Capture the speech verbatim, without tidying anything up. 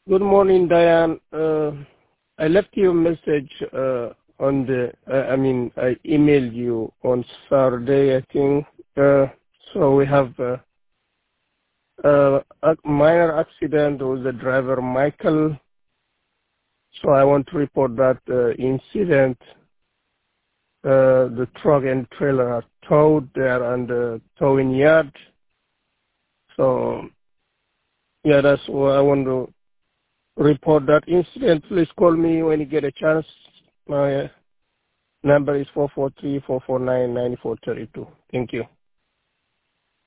Good morning, Diane. Uh, I left you a message uh, on the, uh, I mean, I emailed you on Saturday, I think. Uh, so we have uh, uh, a minor accident with the driver, Michael. So I want to report that uh, incident. Uh, the truck and trailer are towed. They are on the towing yard. So, yeah, that's what I want to report that incident. Please call me when you get a chance. My number is four four three, four four nine, nine four three two. Thank you.